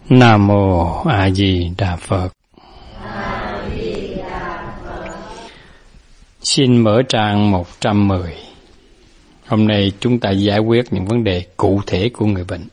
Nam Mô A Di Đà Phật. Xin mở trang 110. Hôm nay chúng ta giải quyết những vấn đề cụ thể của người bệnh.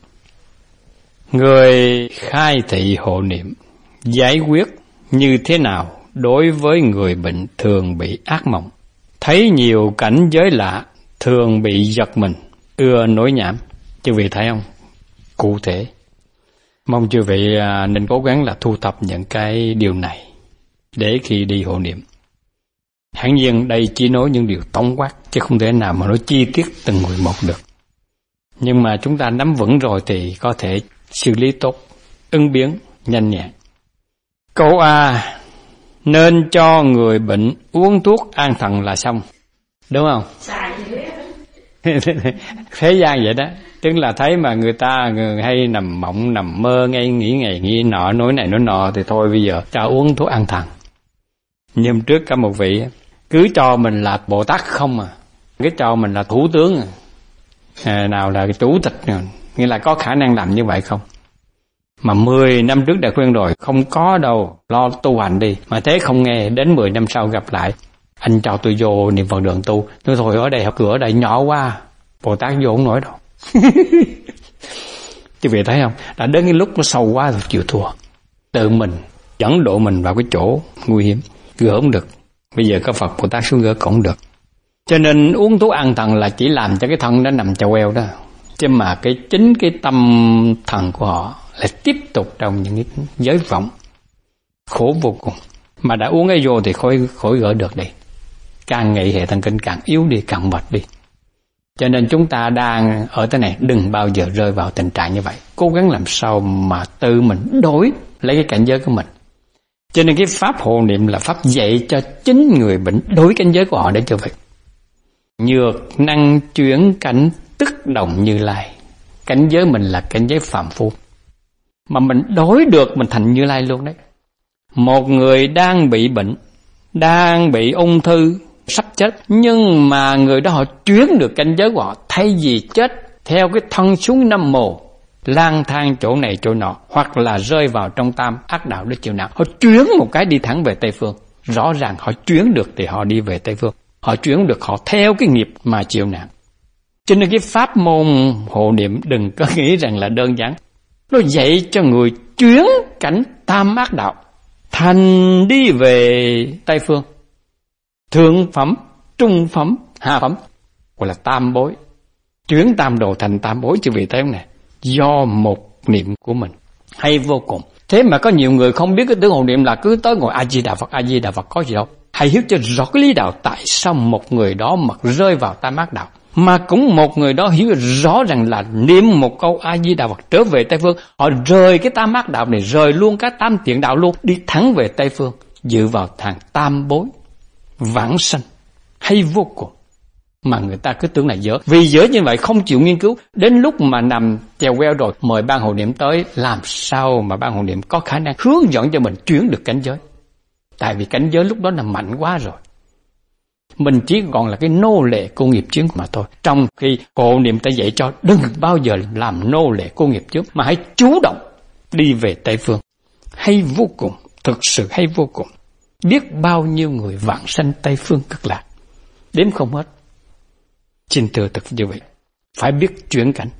Người khai thị hộ niệm giải quyết như thế nào đối với người bệnh thường bị ác mộng, thấy nhiều cảnh giới lạ, thường bị giật mình, ưa nói nhảm? Chư vị thấy không? Cụ thể. Mong chư vị nên cố gắng là thu thập những cái điều này để khi đi hộ niệm. Hẳn nhiên đây chỉ nói những điều tổng quát, chứ không thể nào mà nói chi tiết từng người một được. Nhưng mà chúng ta nắm vững rồi thì có thể xử lý tốt, ứng biến nhanh nhẹn. Câu A: nên cho người bệnh uống thuốc an thần là xong, đúng không? Thế gian vậy đó. Tức là thấy mà người ta hay nằm mộng, nằm mơ, ngay nghĩ ngày nghĩ nọ, nói này nói nọ, thì thôi bây giờ cho uống thuốc an thần. Nhưng trước cả một vị cứ cho mình là Bồ Tát không à, cứ cho mình là thủ tướng nào là chủ tịch, nghĩa là có khả năng làm như vậy không? Mà 10 năm trước đã khuyên rồi, không có đâu, lo tu hành đi. Mà thế không nghe, đến 10 năm sau gặp lại, anh cho tôi vô niệm Phật đường tu. Nói thôi ở đây, cửa ở đây nhỏ quá, Bồ Tát vô không nổi đâu. Chứ vị thấy không? Đã đến cái lúc nó sâu quá rồi, chịu thua. Tự mình dẫn độ mình vào cái chỗ nguy hiểm, gỡ không được. Bây giờ có Phật Bồ Tát xuống gỡ cũng được. Cho nên uống thuốc an thần là chỉ làm cho cái thân nó nằm chèo eo đó, chứ mà chính cái tâm thần của họ lại tiếp tục trong những cái giới vọng khổ vô cùng. Mà đã uống cái vô thì khỏi gỡ được đi. Càng nghĩ hệ thần kinh càng yếu đi, càng mệt đi. Cho nên chúng ta đang ở thế này, đừng bao giờ rơi vào tình trạng như vậy. Cố gắng làm sao mà tự mình đổi lấy cái cảnh giới của mình. Cho nên cái pháp hộ niệm là pháp dạy cho chính người bệnh đối cảnh giới của họ để cho vậy. Nhược năng chuyển cảnh tức động Như Lai. Cảnh giới mình là cảnh giới phàm phu, mà mình đối được mình thành Như Lai luôn đấy. Một người đang bị bệnh, đang bị ung thư, sắp chết, nhưng mà người đó họ chuyển được cảnh giới của họ. Thay vì chết theo cái thân xuống Nam Mô, lang thang chỗ này chỗ nọ, hoặc là rơi vào trong tam ác đạo để chịu nạn, họ chuyển một cái đi thẳng về Tây Phương. Rõ ràng họ chuyển được thì họ đi về Tây Phương, họ chuyển được họ theo cái nghiệp mà chịu nạn. Cho nên cái pháp môn hộ niệm đừng có nghĩ rằng là đơn giản. Nó dạy cho người chuyển cảnh tam ác đạo thành đi về Tây Phương. Thượng phẩm, trung phẩm, hạ phẩm, gọi là tam bối. Chuyển tam đồ thành tam bối, chứ vì thấy không nè, do một niệm của mình hay vô cùng. Thế mà có nhiều người không biết cái tướng hộ niệm là cứ tới ngồi A Di Đà Phật, A Di Đà Phật, có gì đâu. Hãy hiểu cho rõ cái lý đạo tại sao một người đó mà rơi vào tam ác đạo, mà cũng một người đó hiểu rõ rằng là niệm một câu A Di Đà Phật trở về Tây Phương, họ rời cái tam ác đạo này, rời luôn cái tam tiện đạo luôn, đi thẳng về Tây Phương, dựa vào thằng tam bối vãng sanh hay vô cùng. Mà người ta cứ tưởng là dở, vì dở như vậy không chịu nghiên cứu. Đến lúc mà nằm chèo queo rồi, mời ban hộ niệm tới, làm sao mà ban hộ niệm có khả năng hướng dẫn cho mình chuyển được cảnh giới. Tại vì cảnh giới lúc đó là mạnh quá rồi, mình chỉ còn là cái nô lệ của nghiệp chướng mà thôi. Trong khi hộ niệm ta dạy cho đừng bao giờ làm nô lệ của nghiệp chướng, mà hãy chủ động đi về Tây Phương. Hay vô cùng, thực sự hay vô cùng. Biết bao nhiêu người vãng sanh Tây Phương Cực Lạc, đếm không hết. Xin thưa thật như vậy, phải biết chuyển cảnh.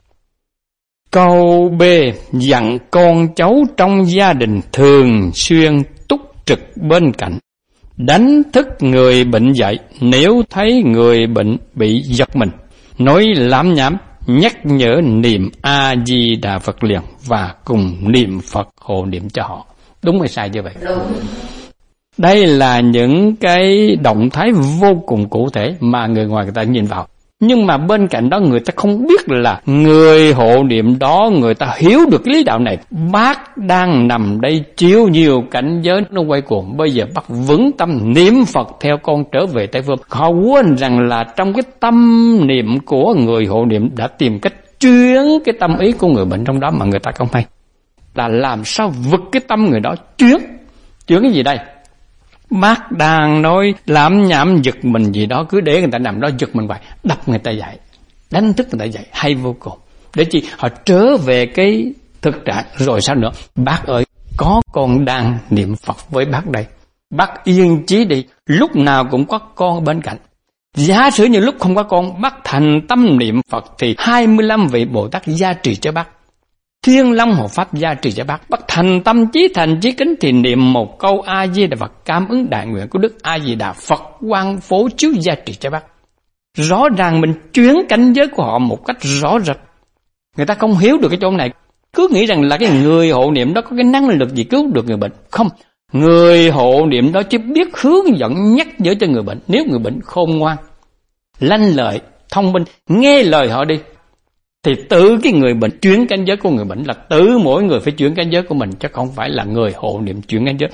Câu B: dặn con cháu trong gia đình thường xuyên túc trực bên cạnh, đánh thức người bệnh dậy nếu thấy người bệnh bị giật mình, nói lảm nhảm, nhắc nhở niệm A Di Đà Phật liền và cùng niệm Phật hộ niệm cho họ. Đúng hay sai như vậy? Đúng. Đây là những cái động thái vô cùng cụ thể mà người ngoài người ta nhìn vào. Nhưng mà bên cạnh đó người ta không biết là người hộ niệm đó, người ta hiểu được cái lý đạo này. Bác đang nằm đây chịu nhiều cảnh giới nó quay cuồng, bây giờ bác vững tâm niệm Phật theo con trở về Tây Phương. Họ quên rằng là trong cái tâm niệm của người hộ niệm đã tìm cách chuyển cái tâm ý của người bệnh trong đó, mà người ta không hay là làm sao vực cái tâm người đó chuyển cái gì đây? Bác đang nói lảm nhảm giật mình gì đó, cứ để người ta nằm đó giật mình vậy, đập người ta dậy, đánh thức người ta dậy, hay vô cùng. Để chi? Họ trở về cái thực trạng. Rồi sao nữa? Bác ơi, có con đang niệm Phật với bác đây. Bác yên chí đi, lúc nào cũng có con bên cạnh. Giả sử như lúc không có con, bác thành tâm niệm Phật thì 25 vị Bồ Tát gia trì cho bác. Thiên Long Hộ Pháp gia trì cho bác. Bác thành tâm chí thành chí kính thì niệm một câu A Di Đà Phật, cảm ứng đại nguyện của Đức A Di Đà Phật quang phổ chiếu gia trì cho bác. Rõ ràng mình chuyển cảnh giới của họ một cách rõ rệt. Người ta không hiểu được cái chỗ này, cứ nghĩ rằng là cái người hộ niệm đó có cái năng lực gì cứu được người bệnh. Không, người hộ niệm đó chỉ biết hướng dẫn nhắc nhở cho người bệnh. Nếu người bệnh khôn ngoan, lanh lợi, thông minh, nghe lời họ đi, thì tự cái người bệnh chuyển cảnh giới của người bệnh, là tự mỗi người phải chuyển cảnh giới của mình, chứ không phải là người hộ niệm chuyển cảnh giới.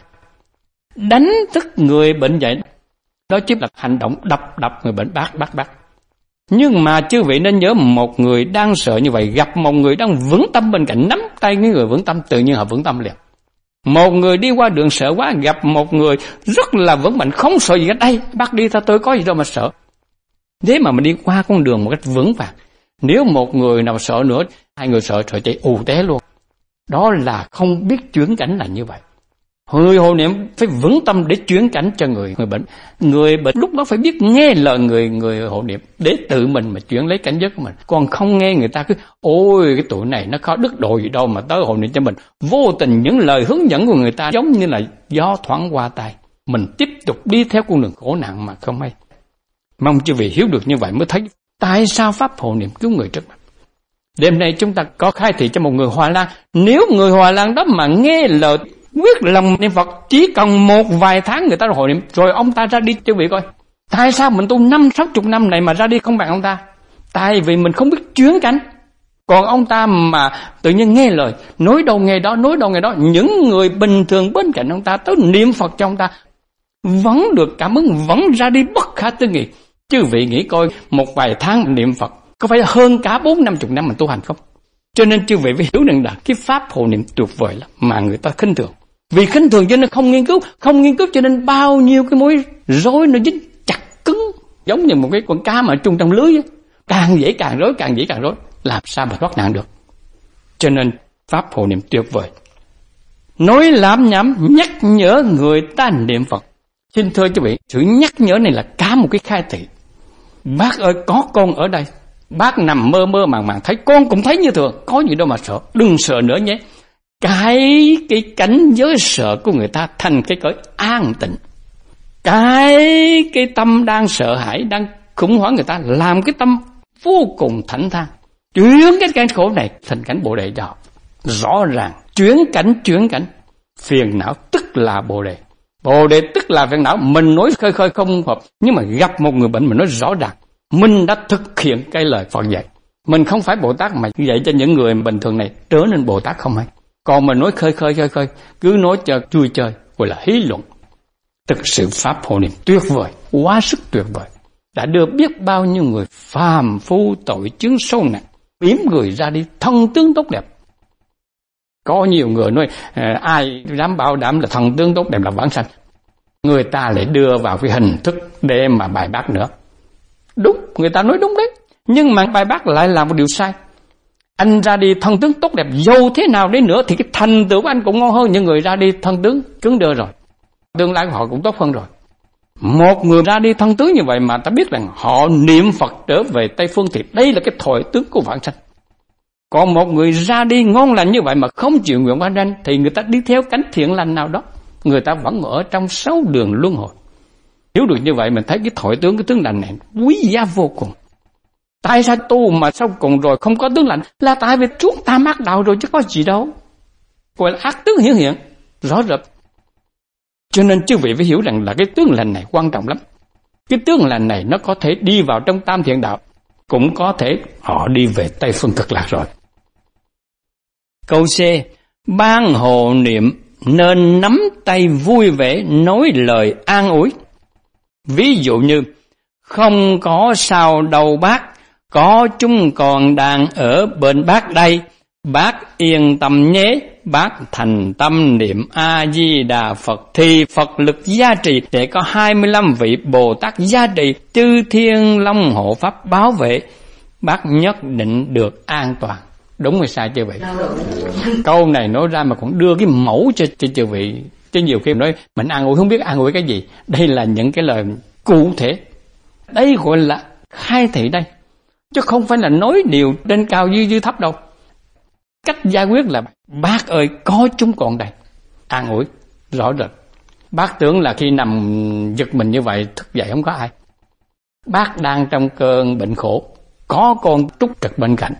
Đánh thức người bệnh dậy, đó chỉ là hành động đập người bệnh, bác. Nhưng mà chư vị nên nhớ, một người đang sợ như vậy gặp một người đang vững tâm bên cạnh, nắm tay cái người vững tâm, tự nhiên họ vững tâm liền. Một người đi qua đường sợ quá, gặp một người rất là vững mạnh, không sợ gì hết, đây bác đi thôi, tôi có gì đâu mà sợ. Thế mà mình đi qua con đường một cách vững vàng. Nếu một người nào sợ nữa, hai người sợ chạy ù té luôn. Đó là không biết chuyển cảnh là như vậy. Người hộ niệm phải vững tâm để chuyển cảnh cho người bệnh. Người bệnh lúc đó phải biết nghe lời người hộ niệm để tự mình mà chuyển lấy cảnh giới của mình. Còn không nghe người ta cứ ôi cái tụi này nó có đức độ gì đâu mà tới hộ niệm cho mình. Vô tình những lời hướng dẫn của người ta giống như là gió thoảng qua tai. Mình tiếp tục đi theo con đường khổ nạn mà không hay. Mong chư vị hiểu được như vậy mới thấy tại sao pháp hộ niệm cứu người trước mặt. Đêm nay chúng ta có khai thị cho một người Hòa Lan. Nếu người Hòa Lan đó mà nghe lời quyết lòng niệm Phật, chỉ cần một vài tháng người ta hộ niệm rồi ông ta ra đi. Chư vị coi, tại sao mình tu 50-60 năm này mà ra đi không bằng ông ta? Tại vì mình không biết chuyển cảnh. Còn ông ta mà tự nhiên nghe lời, nói đâu nghe đó. Những người bình thường bên cạnh ông ta tới niệm Phật cho ông ta vẫn được cảm ứng, vẫn ra đi bất khả tư nghị. Chư vị nghĩ coi, một vài tháng niệm Phật có phải hơn cả 40-50 năm mình tu hành không? Cho nên chư vị phải hiểu rằng là cái pháp hộ niệm tuyệt vời lắm mà người ta khinh thường. Vì khinh thường cho nên không nghiên cứu cho nên bao nhiêu cái mối rối nó dính chặt cứng, giống như một cái con cá mà trung trong lưới ấy. Càng dễ càng rối, làm sao mà thoát nạn được. Cho nên pháp hộ niệm tuyệt vời. Nói lảm nhảm nhắc nhở người ta niệm Phật. Xin thưa quý vị, sự nhắc nhở này là cả một cái khai thị. Bác ơi, có con ở đây, bác nằm mơ màng thấy, con cũng thấy như thường, có gì đâu mà sợ, đừng sợ nữa nhé. Cái cảnh giới sợ của người ta thành cái cõi an tịnh. Cái tâm đang sợ hãi, đang khủng hoảng người ta làm cái tâm vô cùng thảnh thang. Chuyển cái cảnh khổ này thành cảnh Bồ Đề đó. Rõ ràng, chuyển cảnh. Phiền não tức là Bồ Đề. Bồ Đề tức là phiền não. Mình nói khơi không hợp, nhưng mà gặp một người bệnh mình nói rõ ràng. Mình đã thực hiện cái lời Phật dạy. Mình không phải Bồ Tát mà dạy cho những người bình thường này trở nên Bồ Tát không hay. Còn mình nói khơi, cứ nói cho chui chơi, gọi là hí luận. Thực sự pháp hộ niệm tuyệt vời, quá sức tuyệt vời. Đã đưa biết bao nhiêu người phàm phu tội chướng sâu nặng, yếm người ra đi thân tướng tốt đẹp. Có nhiều người nói ai dám bảo đảm là thân tướng tốt đẹp là vãng sanh. Người ta lại đưa vào cái hình thức để mà bài bác nữa. Đúng, người ta nói đúng đấy. Nhưng mà bài bác lại là một điều sai. Anh ra đi thân tướng tốt đẹp dầu thế nào đấy nữa thì cái thành tựu của anh cũng ngon hơn những người ra đi thân tướng cứng đơ rồi. Tương lai của họ cũng tốt hơn rồi. Một người ra đi thân tướng như vậy mà ta biết rằng họ niệm Phật trở về Tây Phương thì đây là cái thoại tướng của vãng sanh. Còn một người ra đi ngon lành như vậy mà không chịu nguyện vãng sanh thì người ta đi theo cánh thiện lành nào đó, người ta vẫn ở trong 6 đường luân hồi. Hiểu được như vậy mình thấy cái thoại tướng, cái tướng lành này quý giá vô cùng. Tại sao tu mà sau cùng rồi không có tướng lành? Là tại vì chúng ta mắc đạo rồi chứ có gì đâu. Gọi là ác tướng hiển hiện, rõ rệt. Cho nên chư vị phải hiểu rằng là cái tướng lành này quan trọng lắm. Cái tướng lành này nó có thể đi vào trong tam thiện đạo, cũng có thể họ đi về Tây Phương Cực Lạc rồi. Câu C. Ban hộ niệm nên nắm tay vui vẻ nói lời an ủi. Ví dụ như không có sao đâu bác, có chúng còn đang ở bên bác đây, bác yên tâm nhé, bác thành tâm niệm A-di-đà Phật thì Phật lực gia trì, để có 25 vị Bồ Tát gia trì, chư thiên long hộ pháp bảo vệ, bác nhất định được an toàn. Đúng hay sai chưa vậy? Câu này nói ra mà còn đưa cái mẫu cho chư vị. Chứ nhiều khi nói mình an ủi không biết an ủi cái gì. Đây là những cái lời cụ thể. Đây gọi là khai thị đây. Chứ không phải là nói điều trên cao dưới thấp đâu. Cách giải quyết là bác ơi có chúng còn đây. An ủi rõ rệt. Bác tưởng là khi nằm giật mình như vậy thức dậy không có ai. Bác đang trong cơn bệnh khổ, có con Trúc Trực bên cạnh,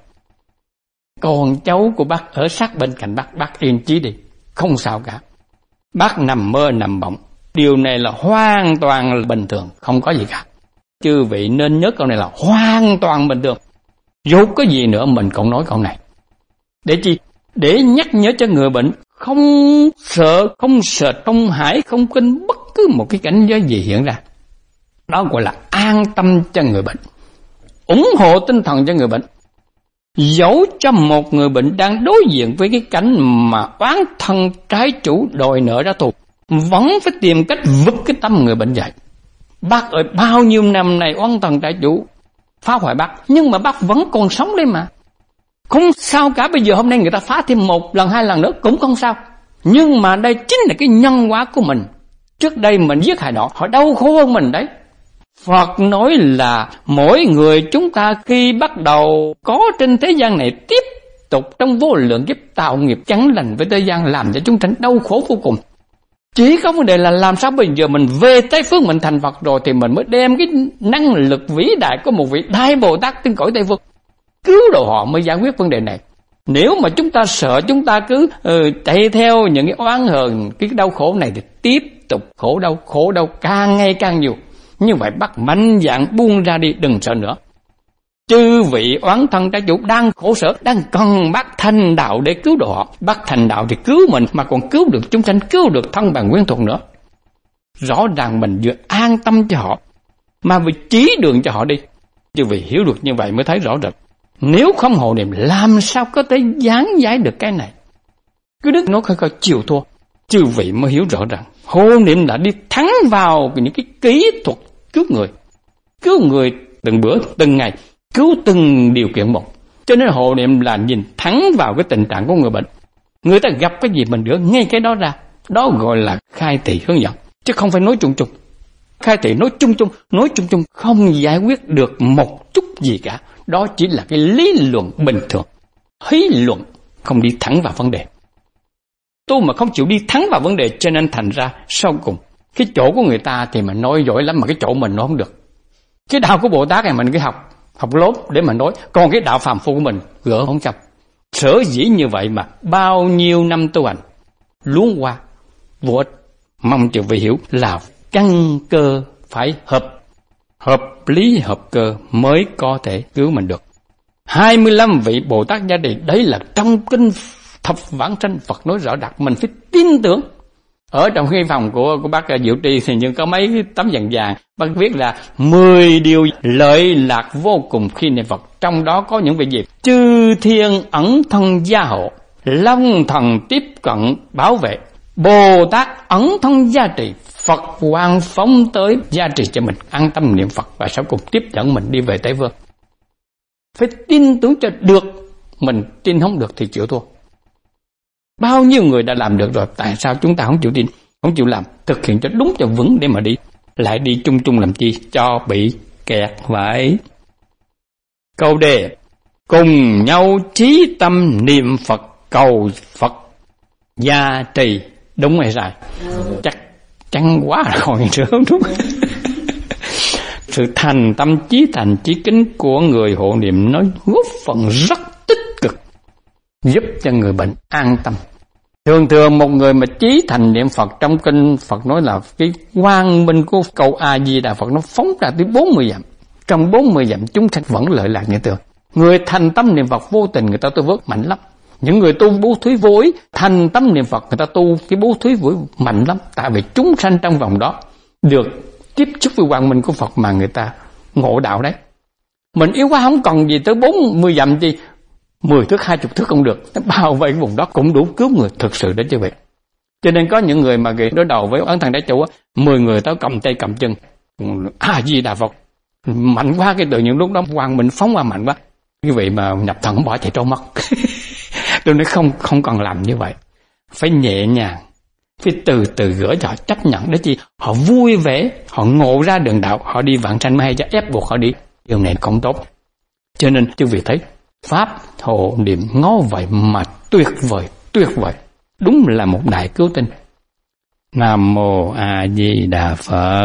con cháu của bác ở sát bên cạnh bác yên chí đi, không sao cả. Bác nằm mơ nằm mộng, điều này là hoàn toàn là bình thường, không có gì cả. Chư vị nên nhớ câu này là hoàn toàn bình thường. Dù có gì nữa mình cũng nói câu này. Để chi? Để nhắc nhớ cho người bệnh không sợ trong hải, không kinh bất cứ một cái cảnh giới gì hiện ra. Đó gọi là an tâm cho người bệnh, ủng hộ tinh thần cho người bệnh. Dẫu cho một người bệnh đang đối diện với cái cảnh mà oán thân trái chủ đòi nợ trả thù, vẫn phải tìm cách vực cái tâm người bệnh dậy. Bác ơi, bao nhiêu năm nay oán thân trái chủ phá hoại bác, nhưng mà bác vẫn còn sống đấy mà. Không sao cả, bây giờ hôm nay người ta phá thêm một lần hai lần nữa cũng không sao. Nhưng mà đây chính là cái nhân quả của mình. Trước đây mình giết hại họ đau khổ hơn mình đấy. Phật nói là mỗi người chúng ta khi bắt đầu có trên thế gian này tiếp tục trong vô lượng kiếp tạo nghiệp chẳng lành với thế gian, làm cho chúng sanh đau khổ vô cùng. Chỉ có vấn đề là làm sao bây giờ mình về Tây Phương, mình thành Phật rồi thì mình mới đem cái năng lực vĩ đại của một vị Đại Bồ Tát trên cõi Tây Phương cứu độ họ mới giải quyết vấn đề này. Nếu mà chúng ta sợ, chúng ta cứ chạy theo những cái oán hờn, cái đau khổ này thì tiếp tục khổ đau càng ngày càng nhiều. Như vậy bác mạnh dạn buông ra đi, đừng sợ nữa. Chư vị oán thân trái chủ đang khổ sở, đang cần bác thành đạo để cứu độ họ. Bác thành đạo thì cứu mình mà còn cứu được chúng sanh, cứu được thân bằng quyến thuộc nữa. Rõ ràng mình vừa an tâm cho họ mà vừa chỉ đường cho họ đi. Chư vị hiểu được như vậy mới thấy rõ rệt. Nếu không hộ niệm làm sao có thể giảng giải được cái này. Cứ đức nó khơi chiều thua. Chư vị mới hiểu rõ ràng hộ niệm đã đi thắng vào những cái kỹ thuật cứu người từng bữa từng ngày, cứu từng điều kiện một. Cho nên hộ niệm là nhìn thẳng vào cái tình trạng của người bệnh. Người ta gặp cái gì mình rửa ngay cái đó ra. Đó gọi là khai thị hướng dẫn, chứ không phải nói chung chung. Khai thị nói chung chung không giải quyết được một chút gì cả. Đó chỉ là cái lý luận bình thường, lý luận không đi thẳng vào vấn đề. Tôi mà không chịu đi thẳng vào vấn đề, cho nên thành ra sau cùng cái chỗ của người ta thì mình nói giỏi lắm mà cái chỗ mình nói không được. Cái đạo của Bồ Tát này mình cứ học lốp để mà nói, còn cái đạo phàm phu của mình gỡ không xong. Sở dĩ như vậy mà bao nhiêu năm tu hành luống qua vô ích. Mong chư vị hiểu là căn cơ phải hợp lý hợp cơ mới có thể cứu mình được. 25 vị Bồ Tát gia trì, đấy là trong kinh Thập Vãng Sanh Phật nói rõ ràng, mình phải tin tưởng. Ở trong cái phòng của bác Diệu Trì thì nhưng có mấy cái tấm vàng bác viết là 10 điều lợi lạc vô cùng khi niệm Phật. Trong đó có những việc gì? Chư thiên ẩn thân gia hộ, Long thần tiếp cận bảo vệ, Bồ Tát ẩn thân gia trì, Phật Hoàng phóng tới gia trì cho mình, an tâm niệm Phật và sau cùng tiếp dẫn mình đi về Tây Phương. Phải tin tưởng cho được, mình tin không được thì chịu thua. Bao nhiêu người đã làm được rồi, tại sao chúng ta không chịu tin, không chịu làm, thực hiện cho đúng cho vững để mà đi, lại đi chung chung làm chi, cho bị kẹt vậy. Câu đề: cùng nhau chí tâm niệm Phật cầu Phật gia trì. Đúng hay sai? Chắc chắn quá là còn nữa, đúng. Sự thành tâm chí thành chí kính của người hộ niệm nói góp phần rất tích cực giúp cho người bệnh an tâm. Thường một người mà chí thành niệm Phật, trong kinh Phật nói là cái quang minh của câu A Di Đà Phật nó phóng ra tới 40 dặm. Trong 40 dặm chúng sanh vẫn lợi lạc như thường. Người thành tâm niệm Phật vô tình người ta tu vớt mạnh lắm. Những người tu bố thí vô ý thành tâm niệm Phật người ta tu cái bố thí vô ý mạnh lắm. Tại vì chúng sanh trong vòng đó được tiếp xúc với quang minh của Phật mà người ta ngộ đạo đấy. Mình yếu quá không cần gì tới 40 dặm chi, 10 thước 20 thước không được, nó bao vây cái vùng đó cũng đủ cứu người thực sự đấy chứ vậy. Cho nên có những người mà đối đầu với ấn thần đại chủ 10 người tới cầm tay cầm chân, A Di Đà Phật mạnh quá, cái tự nhiên lúc đó quang minh phóng qua mạnh quá, Cái vị mà nhập thần bỏ chạy trốn mất. Tôi nói không cần làm như vậy. Phải nhẹ nhàng, phải từ từ gỡ cho họ chấp nhận. Đó chi họ vui vẻ, họ ngộ ra đường đạo, họ đi vãng sanh mới hay, cho ép buộc họ đi. Điều này không tốt. Cho nên chư vị thấy pháp hộ niệm ngó vậy mà tuyệt vời. Đúng là một đại cứu tinh. Nam mô A Di Đà Phật.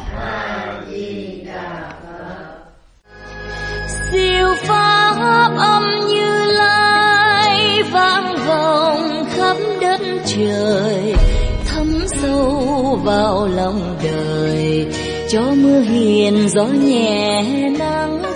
Siêu pháp âm Như Lai vang vọng khắp đất trời, thấm sâu vào lòng đời, cho mưa hiền gió nhẹ nắng